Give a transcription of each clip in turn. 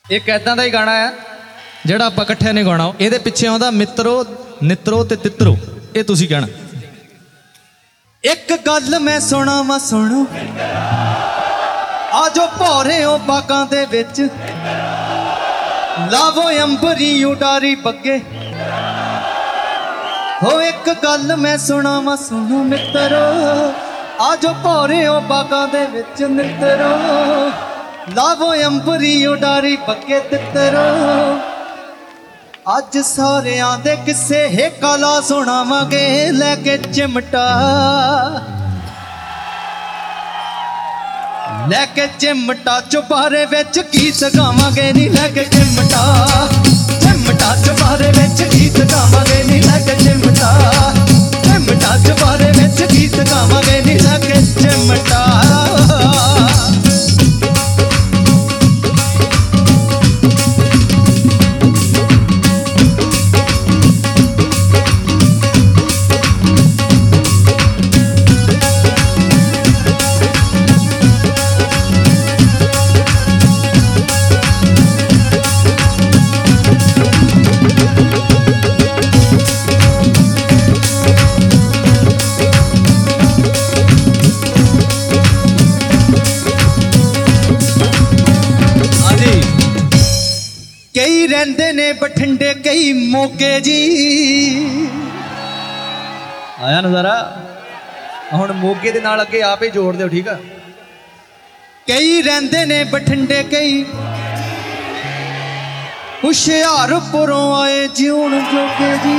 एक ऐदा का ही गाना है ਜਿਹੜਾ ਆਪਾਂ ਇਕੱਠਿਆਂ ਨੇ ਗਾਉਣਾ। ਇਹਦੇ ਪਿੱਛੇ ਆਉਂਦਾ ਮਿੱਤਰੋ ਨਿੱਤਰੋ ਤੇ ਤਿੱਤਰੋ। ਇਹ ਤੁਸੀਂ ਕਹਿਣਾ। ਇੱਕ ਗੱਲ ਮੈਂ ਸੁਣਾਵਾਂ ਸੁਣੋ, ਆਜੋ ਭੌਰਿਓ ਬਾਗਾਂ ਦੇ ਵਿੱਚ, ਲਾਵੋ ਅੰਬਰੀ ਉਡਾਰੀ ਬੱਗੇ ਹੋ। ਇੱਕ ਗੱਲ ਮੈਂ ਸੁਣਾਵਾਂ ਸੁਣੋ ਮਿੱਤਰੋ, ਆਜੋ ਭੌਰਿਓ ਬਾਗਾਂ ਦੇ ਵਿੱਚ ਨਿੱਤਰੋ, ਲਾਵੋ ਅੰਬਰੀ ਉਡਾਰੀ ਬੱਗੇ ਤਿੱਤਰੋ। ਅੱਜ ਸਾਰਿਆਂ ਦੇ ਕਿਸੇ ਹੇਕਾ ਲਾ ਸੁਣਾਵਾਂਗੇ, ਲੈ ਕੇ ਚਿਮਟਾ, ਲੈ ਕੇ ਚਿਮਟਾ ਚੁਬਾਰੇ ਵਿੱਚ ਗੀਤ ਗਾਵਾਂਗੇ ਨੀ, ਲੈ ਕੇ ਚਿਮਟਾ, ਚਿਮਟਾ ਚੁਬਾਰੇ ਵਿੱਚ ਗੀਤ ਗਾਵਾਂਗੇ ਨੀ, ਲੈ ਕੇ ਚਿਮਟਾ, ਚਿਮਟਾ ਚੁਬਾਰੇ ਵਿੱਚ ਗੀਤ ਗਾਵਾਂਗੇ ਨੀ, ਲੈ ਕੇ ਚਿਮਟਾ। ਕਈ ਰਹਿੰਦੇ ਨੇ ਬਠਿੰਡੇ ਕਈ ਮੋਗੇ ਜੀ। ਆਇਆ ਨਜ਼ਾਰਾ। ਹੁਣ ਮੋਗੇ ਦੇ ਨਾਲ ਅੱਗੇ ਆਪ ਹੀ ਜੋੜ ਦਿਓ, ਠੀਕ ਆ। ਕਈ ਰਹਿੰਦੇ ਨੇ ਬਠਿੰਡੇ ਕਈ ਹੁਸ਼ਿਆਰਪੁਰੋਂ ਆਏ ਜਿਉਣ ਜੋਗੇ ਜੀ।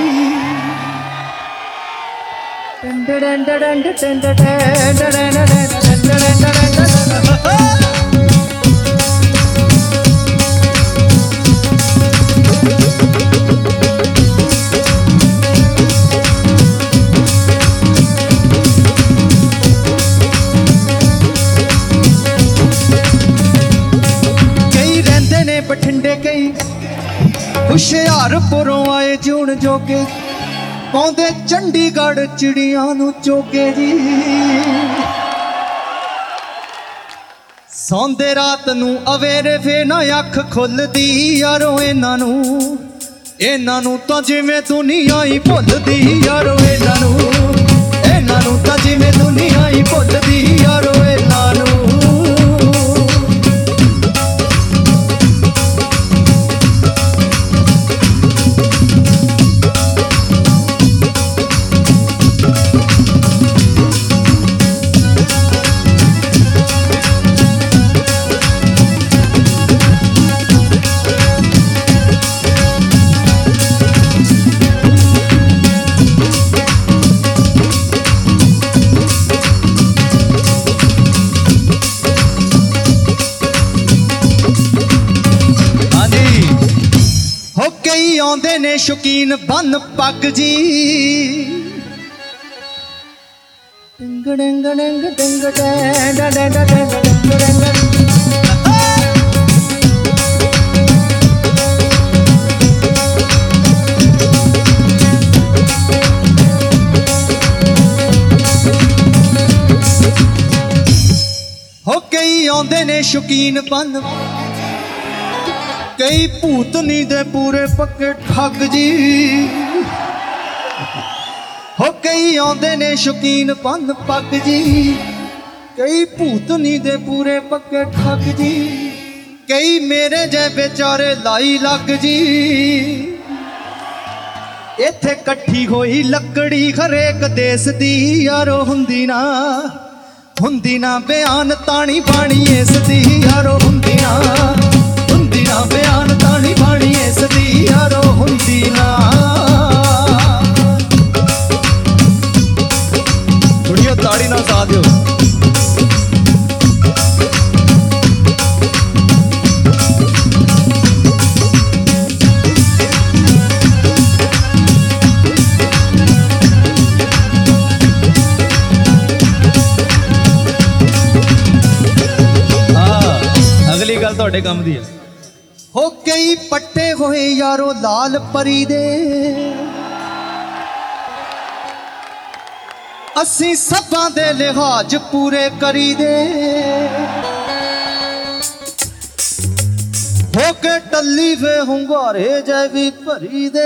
ਬਠਿੰਡੇ ਕਈ ਹੁਸ਼ਿਆਰਪੁਰੋਂ ਆਏ ਜਿਉਣ ਜੋਗੇ, ਪਾਉਂਦੇ ਚੰਡੀਗੜ੍ਹ ਚਿੜੀਆਂ ਨੂੰ ਚੋਗੇ ਜੀ। ਸੌਂਦੇ ਰਾਤ ਨੂੰ ਅਵੇਰੇ ਫੇ ਨਾ ਅੱਖ ਖੁੱਲਦੀ ਯਾਰੋ ਇਹਨਾਂ ਨੂੰ ਤਾਂ ਜਿਵੇਂ ਦੁਨੀਆ ਹੀ ਭੁੱਲਦੀ ਯਾਰੋ ਇਹਨਾਂ ਨੂੰ ਤਾਂ ਜਿਵੇਂ ਦੁਨੀਆ ਹੀ ਭੁੱਲਦੀ ਯਾਰੋ ਇਹਨਾਂ ਨੂੰ। ਕਈ ਆਉਂਦੇ ਨੇ ਸ਼ੌਕੀਨ ਬੰਨ ਪੱਗ ਜੀ। ਹੋ ਕਈ ਆਉਂਦੇ ਨੇ ਸ਼ੌਕੀਨ ਬੰਨ, ਕਈ ਭੂਤਨੀ ਦੇ ਪੂਰੇ ਪੱਕੇ ਠੱਗ ਜੀ। ਹੋ ਕਈ ਆਉਂਦੇ ਨੇ ਸ਼ੌਕੀਨ ਬੰਨ ਪੱਗ ਜੀ, ਕਈ ਭੂਤਨੀ ਦੇ ਪੂਰੇ ਪੱਕੇ ਠੱਗ ਜੀ। ਕਈ ਮੇਰੇ ਜੇ ਵਿਚਾਰੇ ਲਾਈ ਲੱਗ ਜੀ। ਇੱਥੇ ਇਕੱਠੀ ਹੋਈ ਲੱਕੜੀ ਹਰੇਕ ਦੇਸ ਦੀ ਯਾਰੋ, ਹੁੰਦੀ ਨਾ ਬਿਆਨ ਤਾਣੀ ਬਾਣੀ ਇਸ ਦੀ ਯਾਰੋ, ਹੁੰਦੀ ਨਾ ਬਿਆਨ ਤਾਣੀ ਬਾਣੀ ਇਸ ਦੀ ਯਾਰੋ, ਹੁੰਦੀ ਨਾ। ਕੁੜੀਓ ਤਾੜੀ ਨਾਲ ਸਾਥ ਦਿਓ। ਅਗਲੀ ਗੱਲ ਤੁਹਾਡੇ ਕੰਮ ਦੀ ਹੈ। ਹੋ ਕਈ ਪੱਟੇ ਹੋਏ ਯਾਰੋ ਲਾਲ ਪਰੀ ਦੇ, ਅਸੀਂ ਸਭਾਂ ਦੇ ਲਿਹਾਜ਼ ਪੂਰੇ ਕਰੀ ਦੇ। हो के टल्ली वे हुंगारे जै भी भरी दे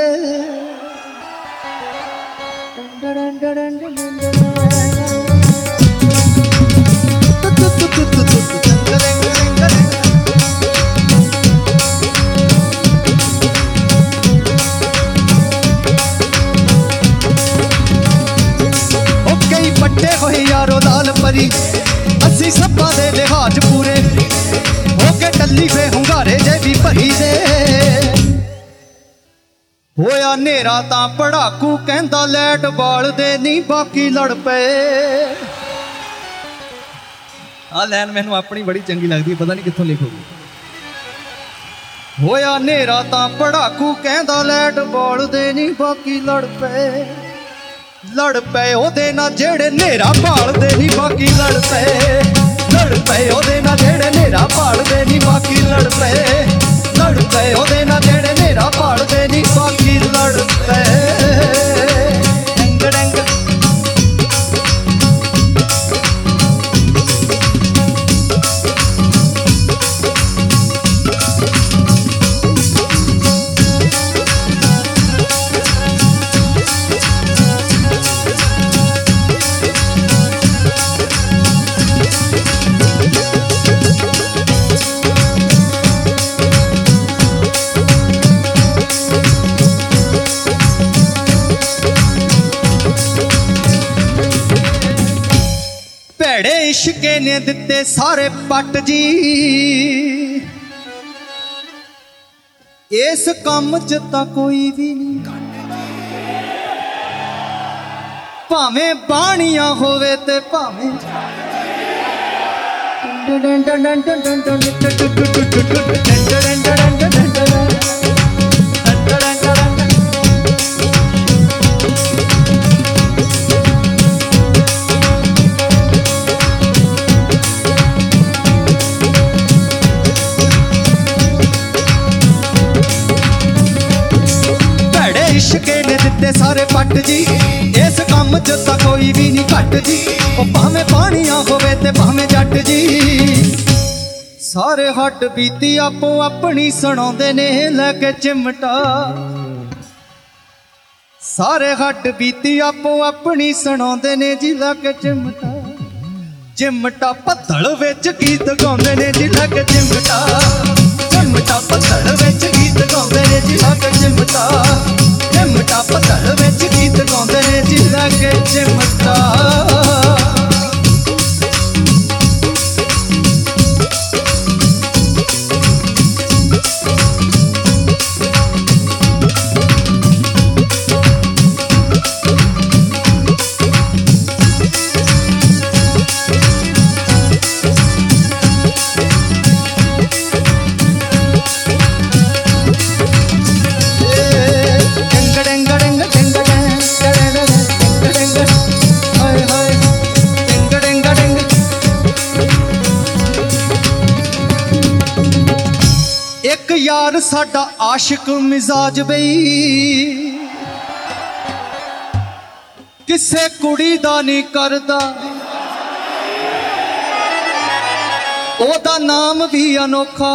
पट्टे होए यारो लाल परी अस्सी सब्बा दे लिहाज पूरे होके टल्ली वे हुंगारे जे भी भरी दे होया नेरा तां पड़ाकू कहंदा लैट बाल दे नी बाकी लड़ पे आ लैन मैनू अपनी बड़ी चंगी लगदी पता नहीं कित्थों लिखोगी होया नेरा तां पड़ाकू कहंदा लैट बाल दे नी बाकी लड़ पे लड़ पे ओदे ना जेड़े नेरा भालदे नी बाकी लड़ पे ओदे ना जेड़े नेरा भालदे नी बाकी लड़ पे ओदे ना जेड़े नेरा भालदे नी बाकी लड़ पे डंग डंग ਭੈੜੇ ਇਸ਼ਕੇ ਨੇ ਦਿੱਤੇ ਸਾਰੇ ਪੱਟ ਜੀ ਇਸ ਕੰਮ 'ਚ ਤਾਂ ਕੋਈ ਵੀ ਨਹੀਂ ਭਾਵੇਂ ਬਾਣੀਆਂ ਹੋਵੇ ਤੇ ਭਾਵੇਂ इश्के ने दिते सारे पट जी इस काम च तां कोई भी नहीं घट जी ओ भावें पानियां होवे ते भावें जट जी सारे हट बीती आपो अपनी सुणाउंदे ने लैके चिमटा सारे हट बीती आपो अपनी सुणाउंदे ने जी लैके चिमटा चिमटा पत्तल विच गीत गाउंदे ने जी लैके चिमटा चिमटा पत्तल विच गीत गाउंदे ने जी लैके चिमटा चिमटा पत्तल विच गीत गाउंदे ने जी लैके चिमटा यार साडा आशिक मिजाज बई किसे कुड़ी दा नहीं करदा ओदा नाम भी अनोखा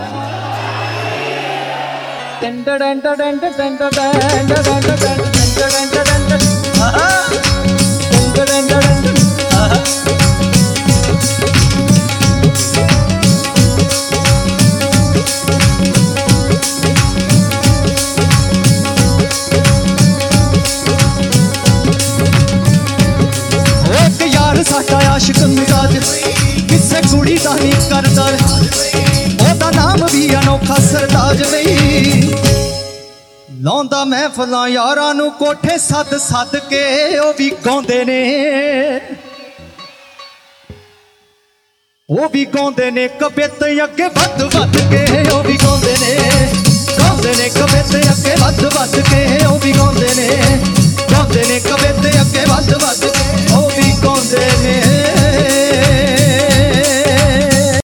साडा आशिक मिजाज किसे कुड़ी दा नहीं करदा ओदा नाम भी अनोखा सरताज बई लाउंदा महफिलां यारां नूं कोठे सद सद के ओ भी गाउंदे ने कबित अगे वध वध के ओ भी गाउंदे ने कबित अगे वध वध के